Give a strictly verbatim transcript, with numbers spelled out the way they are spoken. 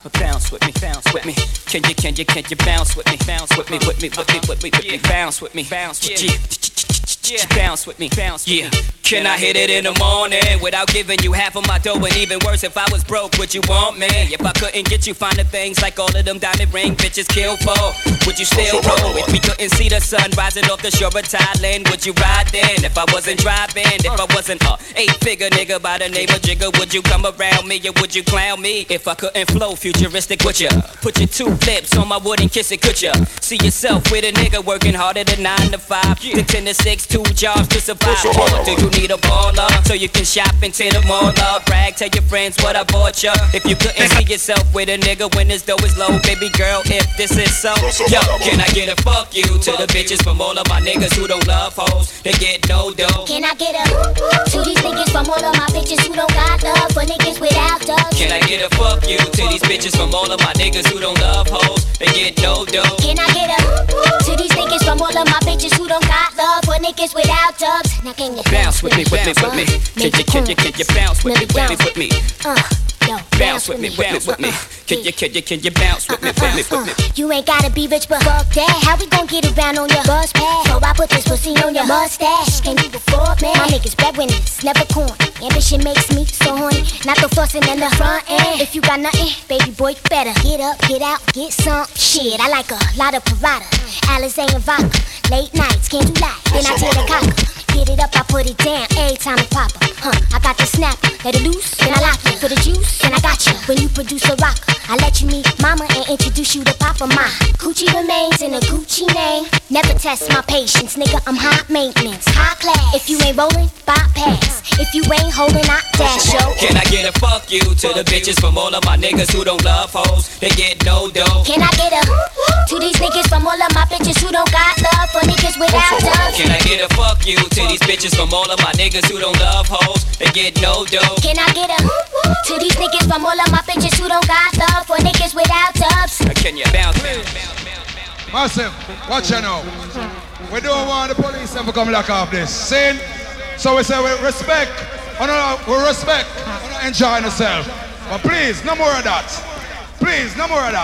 Bounce with me, bounce with me. Can you, can you, can you bounce with me? Bounce with me, with me, with me, with me, with me. Bounce with me, bounce with me. Yeah. Bounce with me, bounce with yeah. me. Can I hit it in the morning without giving you half of my dough? And even worse, if I was broke, would you want me? If I couldn't get you finer things like all of them diamond ring bitches kill for, would you still roll? If we couldn't see the sun rising off the shore of Thailand, would you ride then? If I wasn't driving, if I wasn't a eight-figure nigga by the name of Jigga, would you come around me or would you clown me? If I couldn't flow futuristic, would ya? Put your two lips on my wood and kiss it, could ya? See yourself with a nigga working harder than nine to five, to ten to six, two jobs to survive. Or do you need a baller so you can shop into the mall? Brag, tell your friends what I bought ya. If you couldn't see yourself with a nigga when his dough is low, baby girl, if this is so, yo, can I get a fuck you to the bitches from all of my niggas who don't love hoes? They get no dough. Can I get a to these niggas from all of my bitches who don't got love for niggas without dough? Can I get a fuck you to these bitches from all of my niggas who don't love hoes? They get no dough. Can I get a to these niggas from all of my bitches who don't got love for niggas without dubs? Now can you bounce with me, with me, with me? Can you, can you, can you bounce with me, with me, with me? Uh, yo, bounce with me, with me, with me. Can you, can you, can you bounce with me, with me, with me? You ain't gotta be rich, but fuck that. How we gon' get around on your bus pass? So I put this pussy on your mustache. Can you afford me? My niggas breadwinners, never corn. Ambition makes me so horny. Not the fussing in the front end. If you got nothing, baby boy, you better get up, get out, get some shit. I like a lot of Parada, Alizé and vodka. Late nights, can't do light. Then I tear the cock. Get it up, I put it down, every time it pop up. Huh, I got the snap, let it loose, then I lock it. For the juice, then I got you. When you produce a rock, I let you meet mama and introduce you to papa. My Gucci remains in a Gucci name. Never test my patience, nigga, I'm high maintenance, high class. If you ain't rolling, bypass. If you ain't holding, I dash, yo. Can I get a fuck you to the bitches from all of my niggas who don't love hoes? They get no dough. Can I get a to these niggas from all of my bitches who don't got love for niggas without dubs? Can I get a fuck you to these bitches from all of my niggas who don't love hoes? They get no dough. Can I get a to these niggas from all of my bitches who don't got love for niggas without dubs? Can you bounce, bounce, Massive, watch you now. We don't want the police ever come lock off this. Sin. So we say we respect. Oh no, no, we respect. We're not enjoying ourselves. But please, no more of that. Please, no more of that.